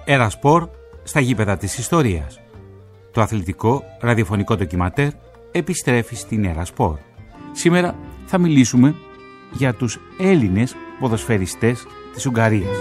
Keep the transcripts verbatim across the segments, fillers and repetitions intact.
Ερασπορ στα γήπεδα της ιστορίας. Το αθλητικό ραδιοφωνικό ντοκιματέρ επιστρέφει στην Ερασπορ. Σήμερα θα μιλήσουμε για τους Έλληνες ποδοσφαιριστές της Ουγγαρίας.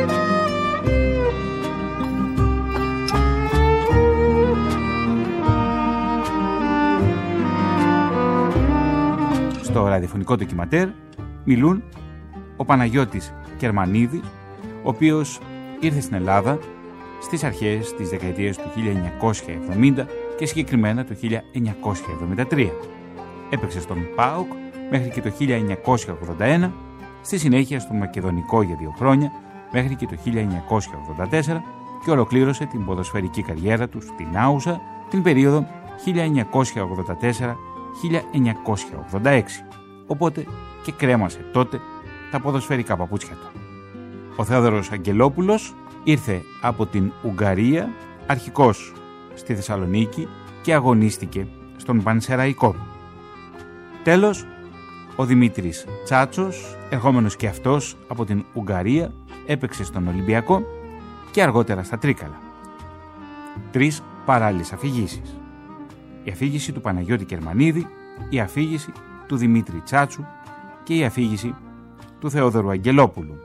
Στο ραδιοφωνικό ντοκιματέρ μιλούν ο Παναγιώτης Κερμανίδης, ο οποίος ήρθε στην Ελλάδα στις αρχές της δεκαετίας του χίλια εννιακόσια εβδομήντα και συγκεκριμένα το χίλια εννιακόσια εβδομήντα τρία. Έπαιξε στον ΠΑΟΚ μέχρι και το χίλια εννιακόσια ογδόντα ένα, στη συνέχεια στον Μακεδονικό για δύο χρόνια μέχρι και το χίλια εννιακόσια ογδόντα τέσσερα και ολοκλήρωσε την ποδοσφαιρική καριέρα του στην Άουσα την περίοδο χίλια εννιακόσια ογδόντα τέσσερα με χίλια εννιακόσια ογδόντα έξι, οπότε και κρέμασε τότε τα ποδοσφαιρικά παπούτσια του. Ο Θεόδωρος Αγγελόπουλος ήρθε από την Ουγγαρία, αρχικώς στη Θεσσαλονίκη και αγωνίστηκε στον Πανσεραϊκό. Τέλος, ο Δημήτρης Τσάτσος, ερχόμενος και αυτός από την Ουγγαρία, έπαιξε στον Ολυμπιακό και αργότερα στα Τρίκαλα. Τρεις παράλληλες αφηγήσεις. Η αφήγηση του Παναγιώτη Κερμανίδη, η αφήγηση του Δημήτρη Τσάτσου και η αφήγηση του Θεόδωρου Αγγελόπουλου.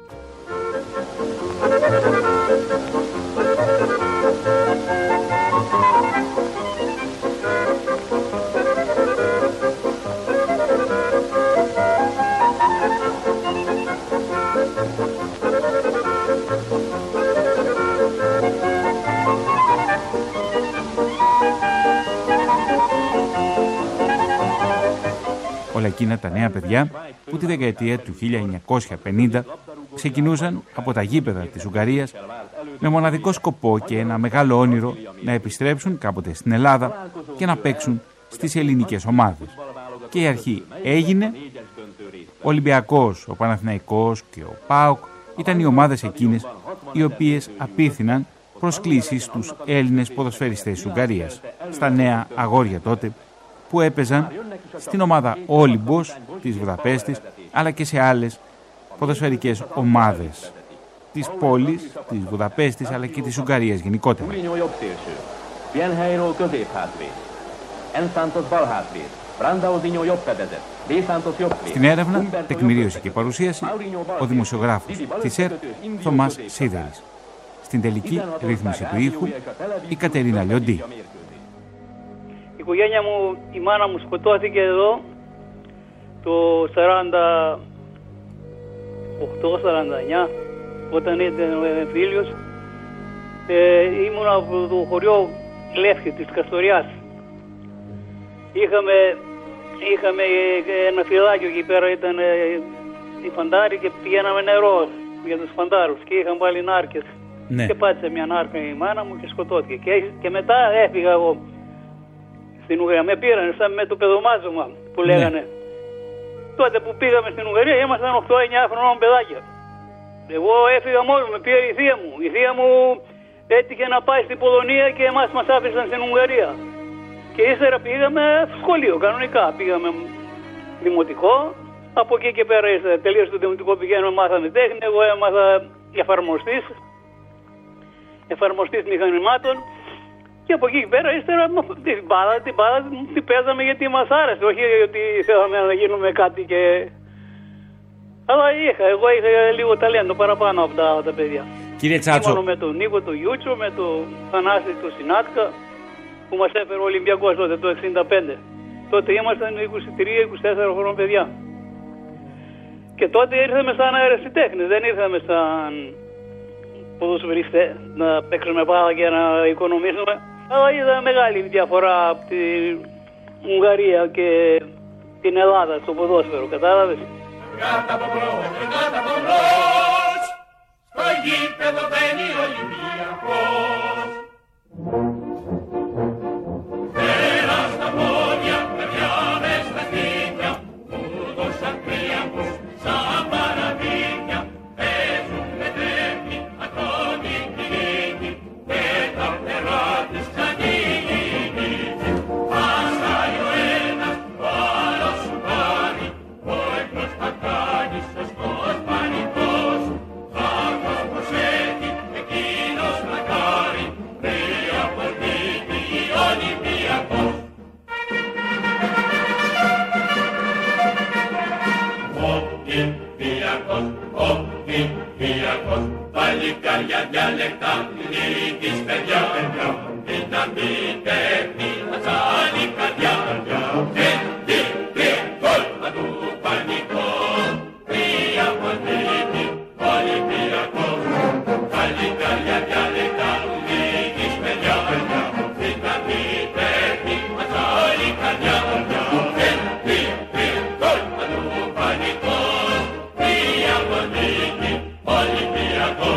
Όλα εκείνα τα νέα παιδιά που τη δεκαετία του χίλια εννιακόσια πενήντα ξεκινούσαν από τα γήπεδα της Ουγγαρίας με μοναδικό σκοπό και ένα μεγάλο όνειρο να επιστρέψουν κάποτε στην Ελλάδα και να παίξουν στις ελληνικές ομάδες. Και η αρχή έγινε. Ο Ολυμπιακός, ο Παναθηναϊκός και ο ΠΑΟΚ ήταν οι ομάδες εκείνες οι οποίες απίθυναν προσκλήσεις στους Έλληνες ποδοσφαιριστές της Ουγγαρίας, στα νέα αγόρια τότε που έπαιζαν στην ομάδα Όλυμπος της Βουδαπέστης, αλλά και σε άλλες ποδοσφαιρικές ομάδες της πόλης, της Βουδαπέστης, αλλά και της Ουγγαρίας γενικότερα. Στην έρευνα, τεκμηρίωση και παρουσίαση, ο δημοσιογράφος της ΕΡΤ Θωμάς Σίδερης. Στην τελική ρύθμιση του ήχου, η Κατερίνα Λιοντή. Η οικογένεια μου, η μάνα μου σκοτώθηκε εδώ το σαράντα οκτώ σαράντα εννιά, όταν ήταν ο εμφύλιος. Ε, ήμουν από το χωριό Λεύκη της Καστοριάς. Είχαμε, είχαμε ένα φυλάκιο εκεί πέρα, ήταν οι φαντάροι και πηγαίναμε νερό για τους φαντάρους και είχαν βάλει νάρκες. Ναι. Και πάτησε μια νάρκα η μάνα μου και σκοτώθηκε. Και, και μετά έφυγα εγώ στην Ουγγαρία. Με πήραν σαν με το παιδομάζωμα που λέγανε. Ναι. Τότε που πήγαμε στην Ουγγαρία ήμασταν οκτώ εννιά χρονών παιδάκια. Εγώ έφυγα μόνος μου, με πήρε η θεία μου. Η θεία μου έτυχε να πάει στην Πολωνία και εμάς μας άφησαν στην Ουγγαρία. Και ύστερα πήγαμε σχολείο κανονικά. Πήγαμε δημοτικό. Από εκεί και πέρα ύστερα τελείωσε το δημοτικό, πηγαίνουμε, μάθαμε τέχνη. Εγώ έμαθα εφαρμοστής. εφαρμοστής μηχανημάτων και από εκεί και πέρα ύστερα την μπάλα, την μπάλα την παίζαμε γιατί μας άρεσε, όχι γιατί θέλαμε να γίνουμε κάτι και... Αλλά είχα, εγώ είχα λίγο ταλέντο παραπάνω από τα, τα παιδιά. Κύριε Τσάτσο. Ήμουν με τον Νίκο, τον Γιούτσο, με τον Θανάση, τον Σινάτκα που μας έφερε ο Ολυμπιακός τότε το εξήντα πέντε. Τότε ήμασταν είκοσι τρία είκοσι τέσσερα χρονών παιδιά. Και τότε ήρθαμε σαν αερασιτέχνες, δεν ήρθαμε σαν ποδοσφαιριστές να παίξουμε μπάλα και να οικονομήσουμε. Αλλά είδα μεγάλη διαφορά από την Ουγγαρία και την Ελλάδα στο ποδόσφαιρο, κατάλαβες. Κάτω από μπρος, κάτω από μπρος, στο γήπεδο μπαίνει ο Ολυμπιακός. Πέρα στα πόδια, παιδιά μες στα σπίτια, που δώσαν κρύαμπους σαν παραδείγια. Παίζουν με τρέμει, ακόμη τη νίκη, και τα φτερά τους ξανοίγει η νίκη. Πάσχαει ο ένας, ο άλλος σου πάρει, ο εχθρός θα κάνει σωστός πανικός. Αυτός προσέχει, εκείνος να κάνει. Ολυμπιακός, Ολυμπιακός, παλικάρια διάλεκτα, λίγης παιδιά, δύναμη τέχνη, ασάλη καρδιά, έτσι τρία παντού πανικό, τρία παντρίκη, Ολυμπιακός, παλικάρια διάλεκτα, λίγης παιδιά, δύναμη τέχνη, ασάλη καρδιά, έτσι τρία παντού πανικό, τρία παντρίκη, Ολυμπιακός.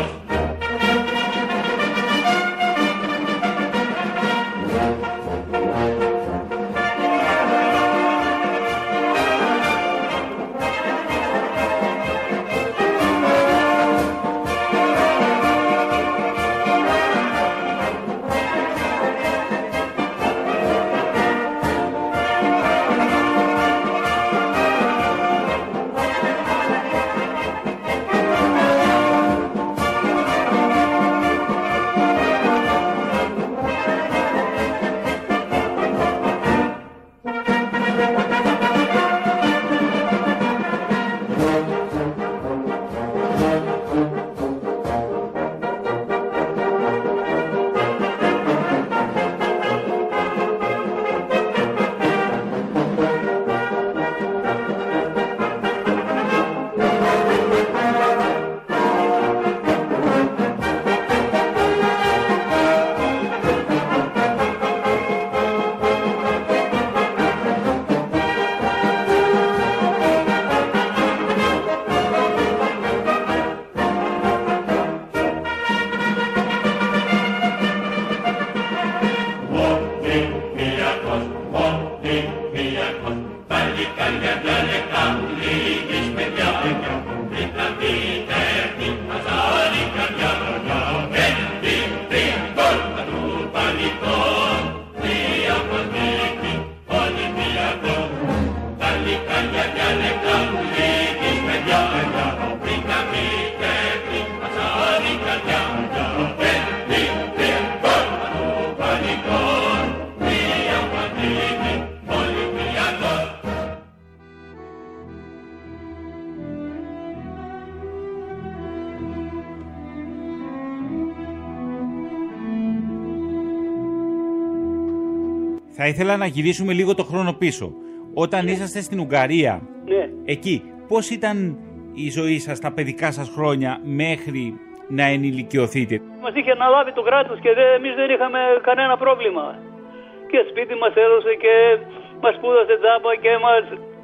Θα ήθελα να γυρίσουμε λίγο το χρόνο πίσω. Όταν ναι. είσαστε στην Ουγγαρία, ναι. εκεί, πώς ήταν η ζωή σας τα παιδικά σας χρόνια μέχρι να ενηλικιωθείτε? Μας είχε αναλάβει το κράτος και εμείς δεν είχαμε κανένα πρόβλημα. Και σπίτι μας έδωσε και μας σπούδασε τζάμπα και μας,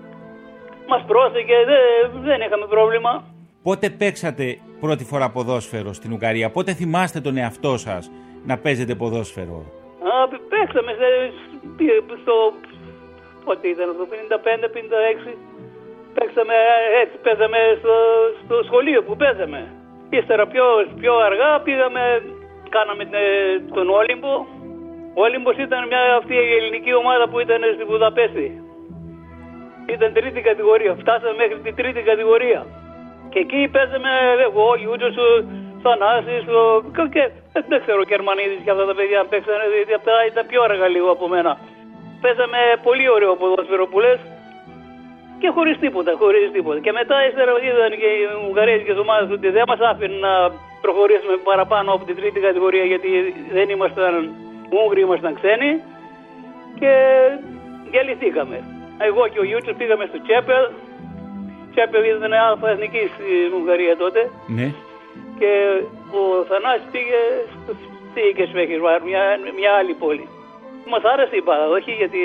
μας πρόσεχε, δεν, δεν είχαμε πρόβλημα. Πότε παίξατε πρώτη φορά ποδόσφαιρο στην Ουγγαρία? Πότε θυμάστε τον εαυτό σας να παίζετε ποδόσφαιρο? Α, παίξαμε στο, πότε ήταν, το πενήντα πέντε πενήντα έξι, παίξαμε, έτσι παίζαμε στο, στο σχολείο που παίζαμε. Ύστερα πιο, πιο αργά πήγαμε, κάναμε τον Όλυμπο. Ο Όλυμπος ήταν μια αυτή η ελληνική ομάδα που ήταν στη Βουδαπέστη. Ήταν τρίτη κατηγορία, φτάσαμε μέχρι την τρίτη κατηγορία. Και εκεί παίζαμε εγώ, ο Γιούτζος, ο Θανάσης, ο... και δεν ξέρω, ο Κερμανίδης και αυτά τα παιδιά παίξανε, γιατί αυτά ήταν πιο αργά λίγο από μένα. Παίζαμε πολύ ωραίο ποδόσφαιρο που λες και χωρίς τίποτα, χωρίς τίποτα. Και μετά ύστερα είδαν και οι ουγγαρέζικες ομάδες ότι δεν μας άφηναν να προχωρήσουμε παραπάνω από την τρίτη κατηγορία, γιατί δεν ήμασταν Ούγγροι, ήμασταν ξένοι και διαλυθήκαμε. Εγώ και ο Γιούτσος πήγαμε στο Τσέπελ. Τσέπελ ήταν αλφα εθνική στην Ουγγαρία τότε. Ναι. Και ο Θανάσης πήγε στο Σίκεσβέχισβάρ, μια, μια άλλη πόλη. Μας άρεσε η μπάλα, όχι γιατί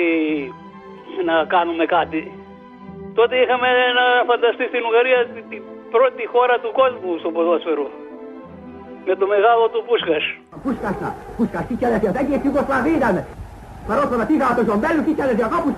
να κάνουμε κάτι. Τότε είχαμε να φανταστεί στην Ουγγαρία την πρώτη χώρα του κόσμου στο ποδόσφαιρο. Με το μεγάλο του Πούσκας. Πούσκαστα, Πούσκας, τι και δεν και Ιουγκοσλαβία ήταν. Παρότι πήγα από το Ζομπέλου και έκανε διακόπους.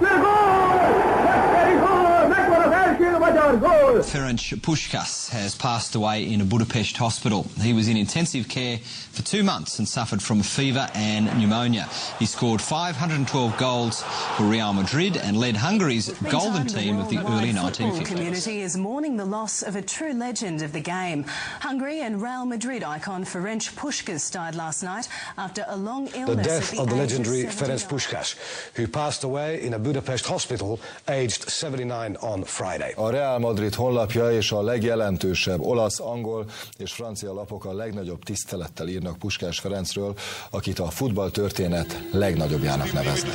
Ferenc Puskás has passed away in a Budapest hospital. He was in intensive care for two months and suffered from fever and pneumonia. He scored five hundred twelve goals for Real Madrid and led Hungary's golden team of the early nineteen fifties. The community is mourning the loss of a true legend of the game. Hungary and Real Madrid icon Ferenc Puskás died last night after a long illness. The death of the legendary Ferenc Puskás, who passed away in a Budapest hospital aged seventy-nine on Friday. Ωραία Real Madrid honlapja és a legjelentősebb olasz, angol és francia lapok a legnagyobb tisztelettel írnak Puskás Ferencről, akit a futballtörténet legnagyobbjának neveznek.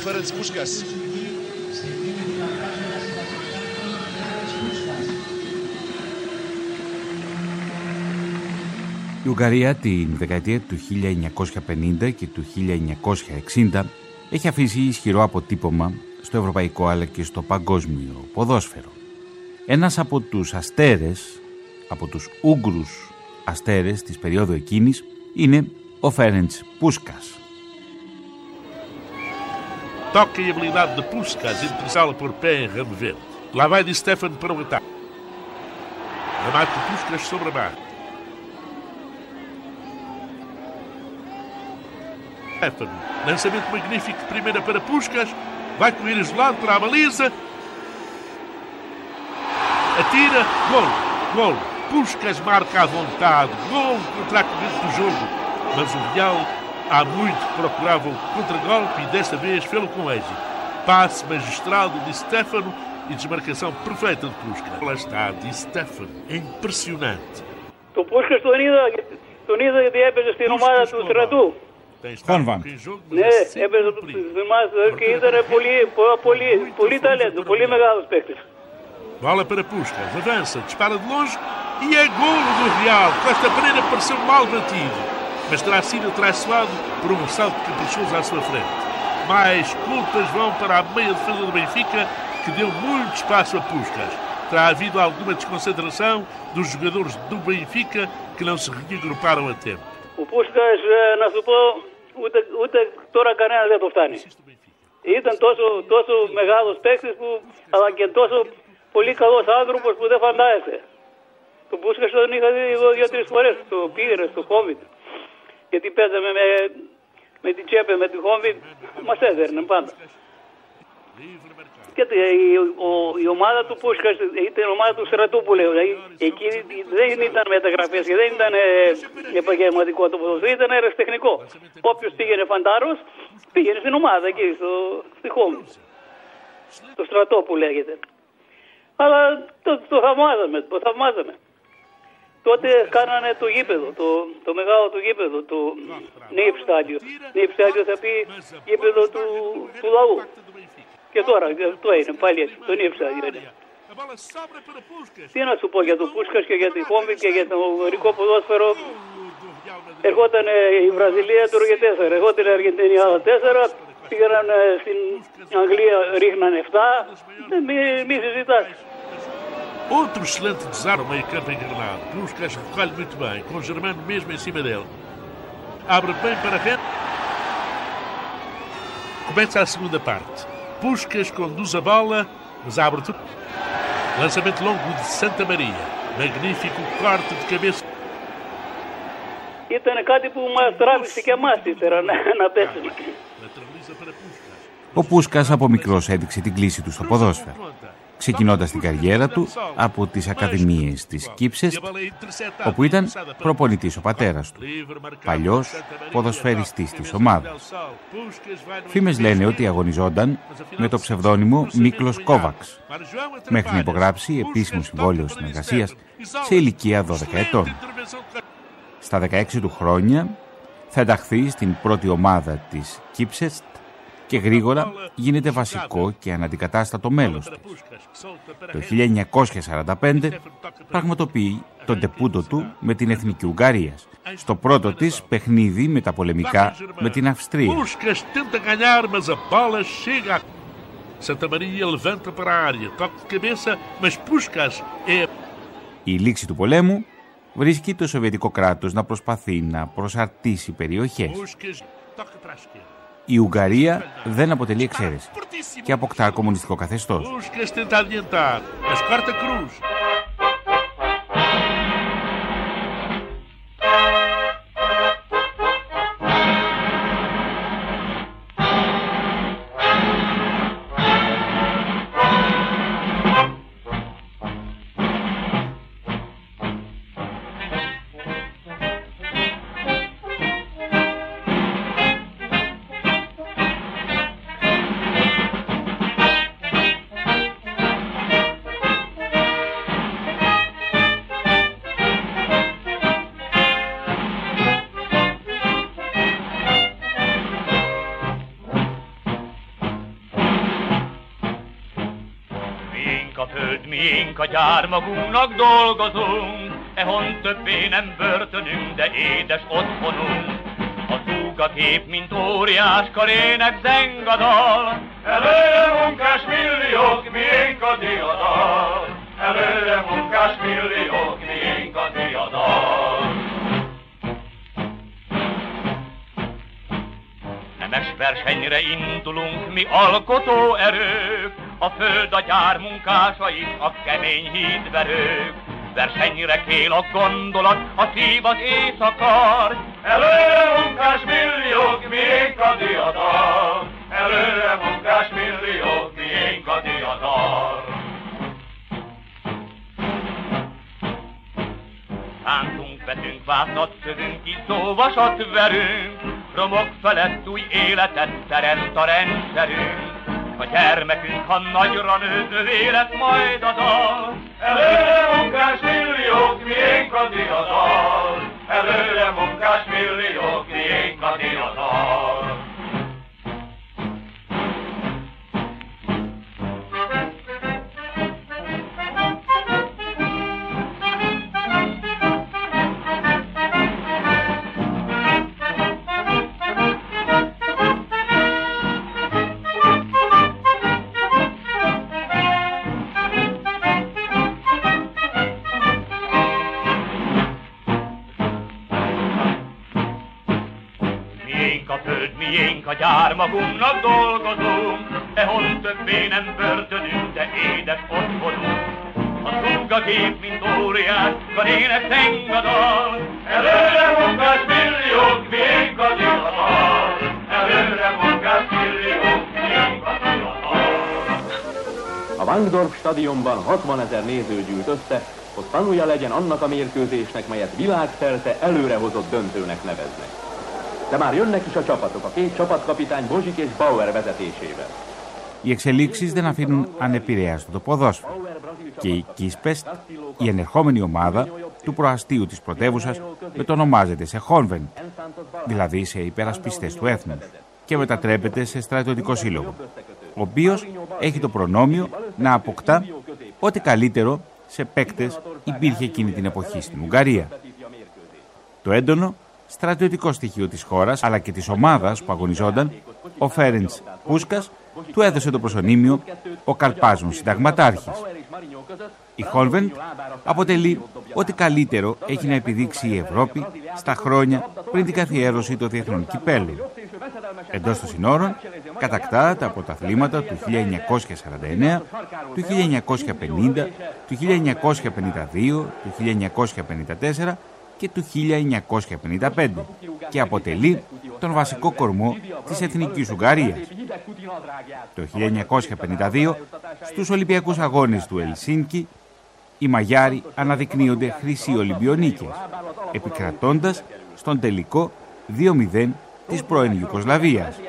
Η Ουγγαρία την δεκαετία του χίλια εννιακόσια πενήντα και του χίλια εννιακόσια εξήντα έχει αφήσει ισχυρό αποτύπωμα στο ευρωπαϊκό αλλά και στο παγκόσμιο ποδόσφαιρο. Ένας από τους αστέρες, από τους Ούγγρους αστέρες της περίοδου εκείνης είναι ο Φέρεντς Πούσκας. Toca e habilidade de Puskás interessá-la por pé em ramo verde. Lá vai Di Stefano para o ataque. Remate de Puskás sobre a barra. Stefano, lançamento magnífico de primeira para Puskás, vai correr isolado para a baliza. Atira, gol, gol. Puskás marca à vontade, gol contra a corrente do jogo. Mas o Real há muito procurava o contra-golpe e desta vez fê-lo com êxito. Passe magistral de Di Stefano e desmarcação perfeita de Puskás. Lá está, Di Stefano, é impressionante. Το Puskás τον είδα, τον είδα γιατί έπαιζε στην ομάδα του στρατού. Χόνβαντ. Ναι, έπαιζε στην ομάδα και ήταν πολύ, πολύ, πολύ ταλέντο, πολύ μεγάλος παίκτης. Bola para Puskás, avança, dispara de longe e é golo do Real. Costa Pereira pareceu mal batido, mas terá sido atraiçoado por um salto caprichoso à sua frente. Mais culpas vão para a meia defesa do Benfica, que deu muito espaço a Puskás. Terá havido alguma desconcentração dos jogadores do Benfica que não se reagruparam a tempo. Ο Πούσκας, να σου πω, ούτε, ούτε τώρα κανένας δεν το φτάνει. Ήταν τόσο, τόσο μεγάλος παίκτης που, αλλά και τόσο πολύ καλός άνθρωπος που δεν φαντάζεσαι. Το Πούσκας τον είχα δει εγώ δύο-τρεις φορές στο Πίγρε, στο COVID. Γιατί παίζαμε με, με την Τσέπε, με τη Χόμβι, μας έδερνε πάντα. Και η, ο, η ομάδα του Πούσκας ήταν η ομάδα του στρατού που λέω. Εκεί δεν ήταν μεταγραφές και δεν ήταν επαγγελματικό το ποδόσφαιρο, ήταν αεραστεχνικό. Όποιος πήγαινε φαντάρος, πήγαινε στην ομάδα εκεί, στο, στη Χόμβι. Το στρατό που λέγεται. Αλλά το, το θαυμάζαμε, το θαυμάζαμε. Τότε κάνανε το γήπεδο, το, το μεγάλο του γήπεδο, το Νέιπ Στάδιο. Νέιπ Στάδιο θα πει γήπεδο του, του λαού. Και τώρα αυτό είναι πάλι έτσι, το Νέιπ Στάδιο είναι. Τι να σου πω για τον Πούσκας και για τη Χόμβι και για το ουγγρικό ποδόσφαιρο. Ερχόταν η Βραζιλία του για τέσσερα, ερχόταν η Αργεντινή άλλα τέσσερα, πήγαιναν στην Αγγλία, ρίχνανε εφτά, μη, μη συζητάς. Outro excelente desarme ao meio campo encarnado. Puskás recolhe muito bem, com o Germano mesmo em cima dele. Abre bem para a frente. Começa a segunda parte. Puskás conduz a bola, mas abre tudo. Lançamento longo de Santa Maria. Magnífico corte de cabeça. Ήταν κάτι που μας τράβηξε και εμάς ύστερα να, να πέσουμε. Ο Πούσκας από μικρός έδειξε την κλίση του στο ποδόσφαιρο, ξεκινώντας την καριέρα του από τις ακαδημίες της Κύψες, όπου ήταν προπονητής ο πατέρας του, παλιός ποδοσφαιριστής της ομάδας. Φήμες λένε ότι αγωνιζόταν με το ψευδόνυμο Μίκλος Κόβαξ, μέχρι να υπογράψει επίσημο συμβόλαιο συνεργασίας σε ηλικία δώδεκα ετών. Στα δεκαέξι του χρόνια θα ενταχθεί στην πρώτη ομάδα της Κύψες και γρήγορα γίνεται βασικό και αναντικατάστατο μέλος της. Το χίλια εννιακόσια σαράντα πέντε πραγματοποιεί τον τεπούτο του με την Εθνική Ουγγαρίας, στο πρώτο της παιχνίδι μεταπολεμικά με την Αυστρία. Η λήξη του πολέμου βρίσκει το Σοβιετικό κράτος να προσπαθεί να προσαρτήσει περιοχές. Η Ουγγαρία δεν αποτελεί εξαίρεση και αποκτά κομμουνιστικό καθεστώς. Miénk a föld, miénk a gyár, magunknak dolgozunk, ehon többé nem börtönünk, de édes otthonunk. A zúgakép, mint óriás karének zeng a dal. Előre munkás milliók, miénk a diadal. Előre munkás milliók, miénk a diadal. Nemes versenyre indulunk, mi alkotó erők, a föld a gyár munkásai, a kemény hídverők. Versenyre kél a gondolat, a szív az éjszakar. Előre munkás milliók, miénk a diadal. Előre munkás milliók, miénk a diadal. Tántunk, vetünk, vásznat szövünk, izzó vasat verünk, romok felett új életet teremt a rendszerünk. A gyermekünk, ha nagyra nőtt, övé lesz majd a dal. Előre munkás milliók, miénk a diadal. Előre munkás milliók, miénk a diadal. Miénk a gyár, magunknak dolgozunk, ehol többé nem börtönünk, de édes otthonunk. A zúgakép, mint óriás, karének zeng a dal. Előre munkás milliók, miénk a diadal. Előre munkás milliók, miénk a diadal. A Wankdorf stadionban hatvanezer néző gyűlt össze, hogy tanulja legyen annak a mérkőzésnek, melyet világszerte előrehozott döntőnek neveznek. De már jönnek is a csapatok, a két csapatkapitány Bozsik és Bauer vezetésével. Οι εξελίξεις δεν αφήνουν ανεπηρέαστο το ποδόσφαιρο και η Κίσπεστ, η ενερχόμενη ομάδα του προαστίου της πρωτεύουσας, μετονομάζεται σε Χόνβεν, δηλαδή σε υπερασπιστές του έθνους, και μετατρέπεται σε στρατιωτικό σύλλογο, ο οποίος έχει το προνόμιο να αποκτά ό,τι καλύτερο σε παίκτες υπήρχε εκείνη την εποχή στην Ουγγαρία. Το έντονο στρατιωτικό στοιχείο της χώρας αλλά και της ομάδας που αγωνιζόταν, ο Φέρεντς Πούσκας, του έδωσε το προσωνύμιο ο Καρπάζων Συνταγματάρχης. Η Χόλβεντ αποτελεί ό,τι καλύτερο έχει να επιδείξει η Ευρώπη στα χρόνια πριν την καθιέρωση των διεθνών κυπέλλων. Εντός των συνόρων κατακτά τα πρωταθλήματα του χίλια εννιακόσια σαράντα εννέα, του χίλια εννιακόσια πενήντα, του χίλια εννιακόσια πενήντα δύο, του χίλια εννιακόσια πενήντα τέσσερα και του χίλια εννιακόσια πενήντα πέντε και αποτελεί τον βασικό κορμό της Εθνικής Ουγγαρίας. Το χίλια εννιακόσια πενήντα δύο, στους Ολυμπιακούς Αγώνες του Ελσίνκι, οι Μαγιάροι αναδεικνύονται χρυσοί Ολυμπιονίκες, επικρατώντας στον τελικό δύο μηδέν της πρώην Ιουγκοσλαβίας.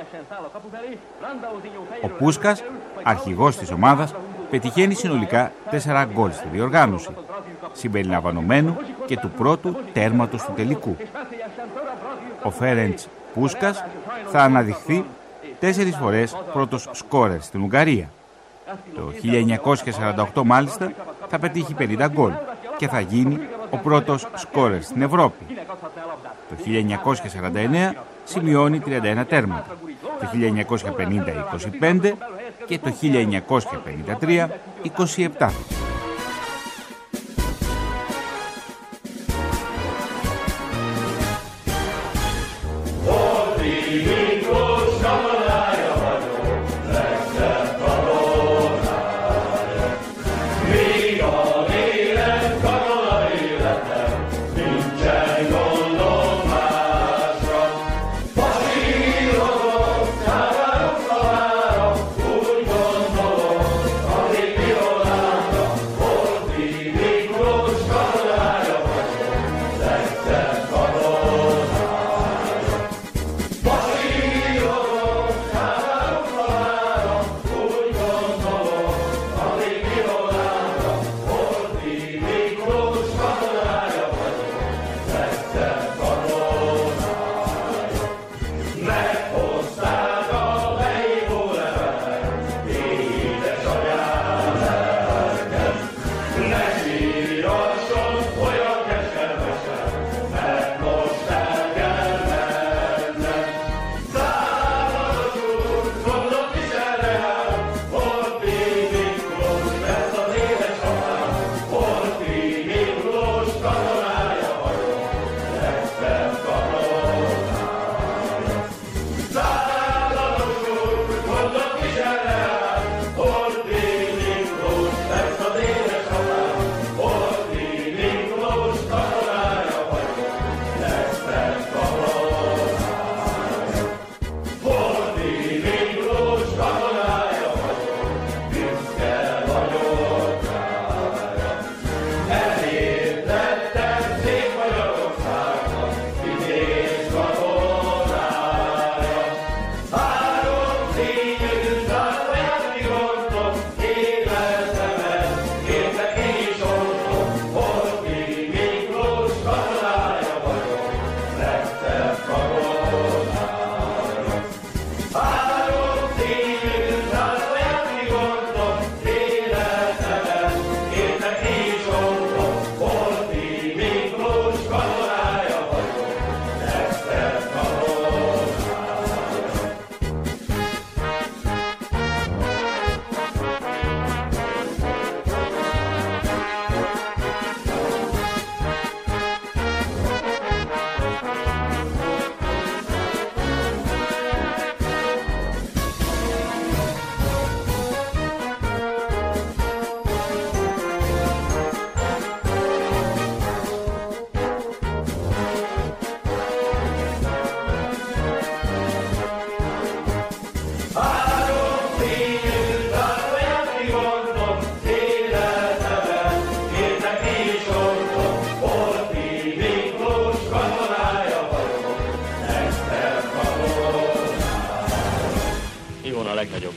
Ο Πούσκας, αρχηγός της ομάδας, πετυχαίνει συνολικά τέσσερα γκολ στη διοργάνωση, συμπεριλαμβανομένου και του πρώτου τέρματος του τελικού. Ο Φέρεντς Πούσκας θα αναδειχθεί τέσσερις φορές πρώτος σκόρερ στην Ουγγαρία. Το χίλια εννιακόσια σαράντα οκτώ μάλιστα θα πετύχει πενήντα γκολ και θα γίνει ο πρώτος σκόρερ στην Ευρώπη. Το χίλια εννιακόσια σαράντα εννέα σημειώνει τριάντα ένα τέρματα, το χίλια εννιακόσια πενήντα είκοσι πέντε και το χίλια εννιακόσια πενήντα τρία είκοσι επτά.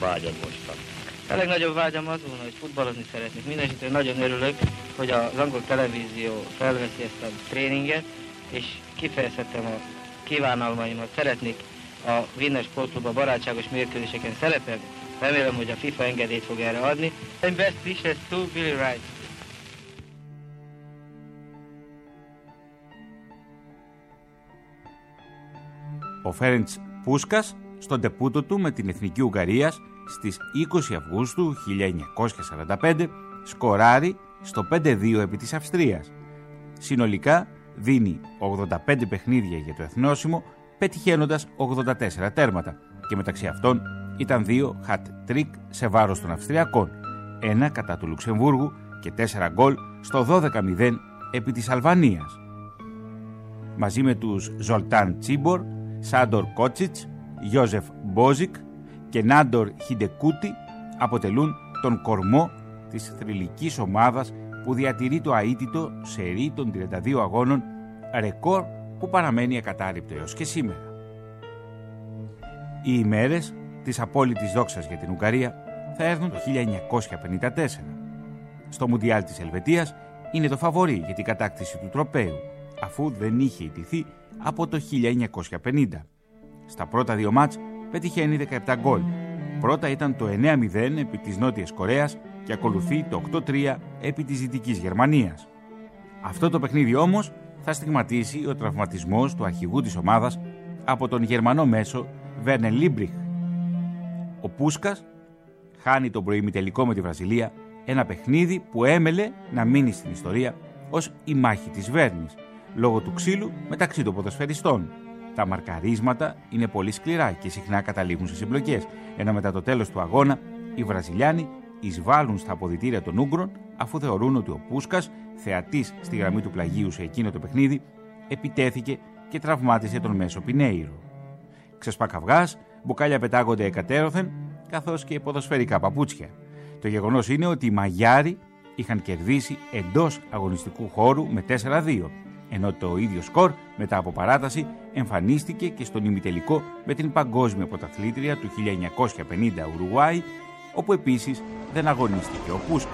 vágyad mostan? A legnagyobb vágyam az volna, hogy futballozni szeretnék. Mindenesetre nagyon örülök, hogy az angol televízió felveszi ezt a tréninget, és kifejezhetem a kívánalmaimat. Szeretnék a Wiener Sportklubban barátságos mérkőzéseken szerepelni. Remélem, hogy a FIFA engedélyt fog erre adni. And best wishes to Billy Wright. Ο Φέρεντς Πούσκας στον ντεπούτο του με την Εθνική Ουγγαρίας στις είκοσι Αυγούστου χίλια εννιακόσια σαράντα πέντε σκοράρει στο πέντε δύο επί της Αυστρίας. Συνολικά δίνει ογδόντα πέντε παιχνίδια για το εθνόσημο, πετυχαίνοντας ογδόντα τέσσερα τέρματα και μεταξύ αυτών ήταν δύο hat-trick σε βάρος των Αυστριακών, ένα κατά του Λουξεμβούργου και τέσσερα γκολ στο δώδεκα μηδέν επί της Αλβανίας. Μαζί με τους Ζολτάν Τσίμπορ, Σάντορ Κότσιτς, Γιώζεφ Μπόζικ και Νάντορ Χιντεκούτι αποτελούν τον κορμό της θρυλικής ομάδας που διατηρεί το αίτητο σερί των τριάντα δύο αγώνων, ρεκόρ που παραμένει ακατάρρυπτο έως και σήμερα. Οι ημέρες της απόλυτης δόξας για την Ουγγαρία θα έρθουν το χίλια εννιακόσια πενήντα τέσσερα. Στο Μουντιάλ της Ελβετίας είναι το φαβορί για την κατάκτηση του τροπαίου, αφού δεν είχε ηττηθεί από το χίλια εννιακόσια πενήντα. Στα πρώτα δύο μάτς πετυχαίνει δεκαεπτά γκολ. Πρώτα ήταν το εννέα μηδέν επί της Νότιας Κορέας και ακολουθεί το οκτώ τρία επί της Δυτικής Γερμανίας. Αυτό το παιχνίδι όμως θα στιγματίσει ο τραυματισμός του αρχηγού της ομάδας από τον Γερμανό μέσο Βέρνερ Λίμπριχ. Ο Πούσκας χάνει τον προημιτελικό με τη Βραζιλία, ένα παιχνίδι που έμελε να μείνει στην ιστορία ως η μάχη της Βέρνης, λόγω του ξύλου μεταξύ των ποδοσφαιριστών. Τα μαρκαρίσματα είναι πολύ σκληρά και συχνά καταλήγουν σε συμπλοκές, ενώ μετά το τέλος του αγώνα οι Βραζιλιάνοι εισβάλλουν στα αποδυτήρια των Ούγγρων, αφού θεωρούν ότι ο Πούσκας, θεατής στη γραμμή του πλαγίου σε εκείνο το παιχνίδι, επιτέθηκε και τραυμάτισε τον μέσο Πινέιρο. Ξεσπακαυγάς, μπουκάλια πετάγονται εκατέρωθεν, καθώς και ποδοσφαιρικά παπούτσια. Το γεγονός είναι ότι οι Μαγιάροι είχαν κερδίσει εντός αγωνιστικού χώρου με τέσσερα δύο, ενώ το ίδιο σκορ μετά από παράταση εμφανίστηκε και στον ημιτελικό με την παγκόσμια πρωταθλήτρια του χίλια εννιακόσια πενήντα Ουρουγουάη, όπου επίσης δεν αγωνίστηκε ο Πούσκας.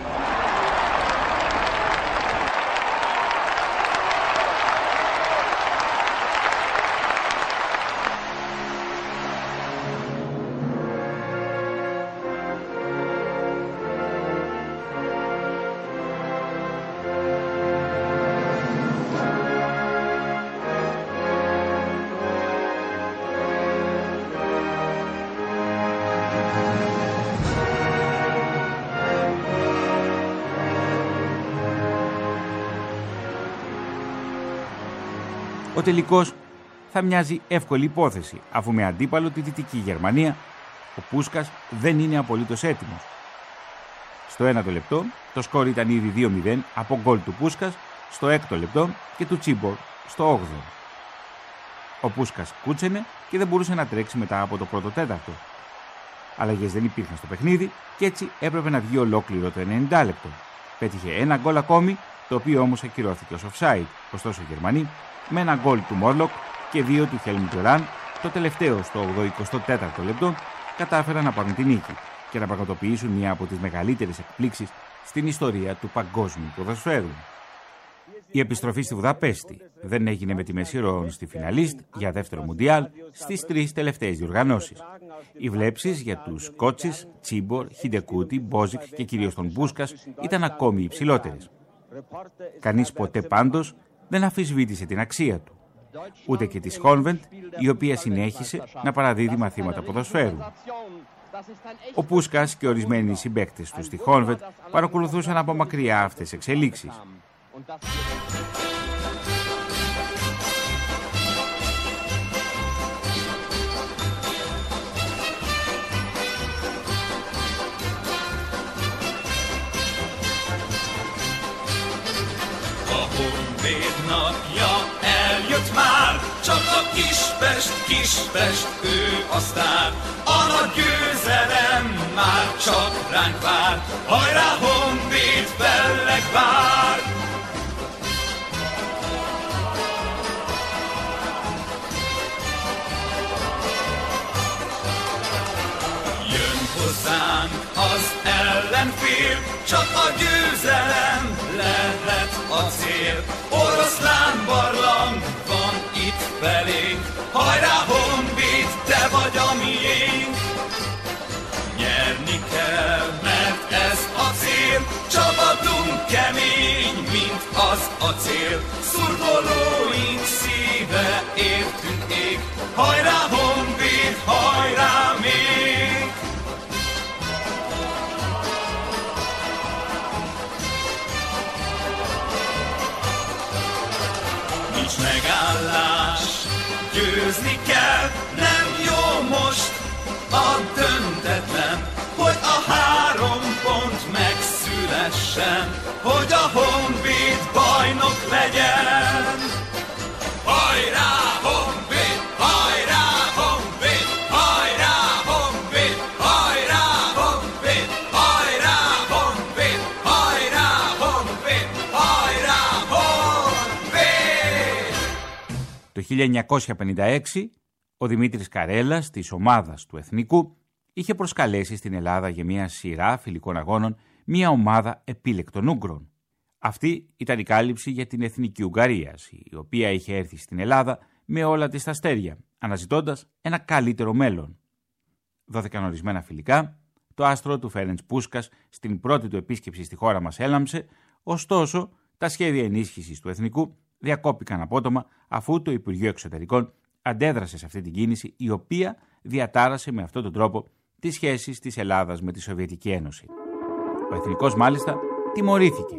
Ο τελικός θα μοιάζει εύκολη υπόθεση, αφού με αντίπαλο τη Δυτική Γερμανία ο Πούσκας δεν είναι απολύτως έτοιμος. Στο ένατο λεπτό το σκόρ ήταν ήδη δύο μηδέν από γκολ του Πούσκας, στο έκτο λεπτό και του Τσίμπορ στο όγδοο. Ο Πούσκας κούτσενε και δεν μπορούσε να τρέξει μετά από το πρώτο τέταρτο. Αλλαγές δεν υπήρχαν στο παιχνίδι και έτσι έπρεπε να βγει ολόκληρο το ενενήντα λεπτό. Πέτυχε ένα γκολ ακόμη, το οποίο όμως ακυρώθηκε ως offside, ωστόσο οι Γερμανοί με ένα γκολ του Μόρλοκ και δύο του Χέλμουντ Λοράν, το τελευταίο στο ογδοηκοστό τέταρτο λεπτό, κατάφεραν να πάρουν την νίκη και να πραγματοποιήσουν μια από τις μεγαλύτερες εκπλήξεις στην ιστορία του παγκόσμιου ποδοσφαίρου. Η επιστροφή στη Βουδαπέστη δεν έγινε με τη μέση ροών στη φιναλίστ για δεύτερο Μουντιάλ στις τρεις τελευταίες διοργανώσεις. Οι βλέψεις για τους Κότσις, Τσίμπορ, Χιντεκούτι, Μπόζικ και κυρίως τον Πούσκας ήταν ακόμη υψηλότερες. Κανείς ποτέ πάντως δεν αμφισβήτησε την αξία του, ούτε και της Χόνβεντ, η οποία συνέχισε να παραδίδει μαθήματα ποδοσφαίρου. Ο Πούσκας και ορισμένοι συμπαίκτες του στη Χόνβεντ παρακολουθούσαν από μακριά αυτές τις εξελίξεις. Honvéd napja eljött már, csak a Kispest, Kispest, ő a sztár. A nagy győzelem már csak ránk vár, hajrá Honvéd, felleg vár. Jön ellenfél, csak a győzelem lehet a cél. Oroszlán barlang van itt felénk, hajrá Honvéd, te vagy a miénk. Nyerni kell, mert ez a cél, csapatunk kemény, mint az acél. Szurkolóink szíve értünk ég, hajrá Honvéd, hajrá még! Nincs megállás, győzni kell, nem jó most a döntetlen, hogy a három pont megszülessen, hogy a Honvéd bajnok legyen. Hajrá Honvéd, hajrá Honvéd, hajrá Honvéd, hajrá Honvéd, hajrá Honvéd, hajrá Honvéd, hajrá Honvéd. Το χίλια εννιακόσια πενήντα έξι ο Δημήτρης Καρέλας της ομάδας του Εθνικού είχε προσκαλέσει στην Ελλάδα για μια σειρά φιλικών αγώνων μια ομάδα επίλεκτων Ούγγρων. Αυτή ήταν η κάλυψη για την Εθνική Ουγγαρίας, η οποία είχε έρθει στην Ελλάδα με όλα της τα αστέρια, αναζητώντας ένα καλύτερο μέλλον. Δόθηκαν ορισμένα φιλικά, το άστρο του Φέρεντς Πούσκας στην πρώτη του επίσκεψη στη χώρα μας έλαμψε, ωστόσο τα σχέδια ενίσχυσης του Εθνικού διακόπηκαν απότομα αφού το Υπουργείο Εξωτερικών αντέδρασε σε αυτή την κίνηση, η οποία διατάρασε με αυτόν τον τρόπο τις σχέσεις της Ελλάδας με τη Σοβιετική Ένωση. Ο Εθνικός μάλιστα τιμωρήθηκε.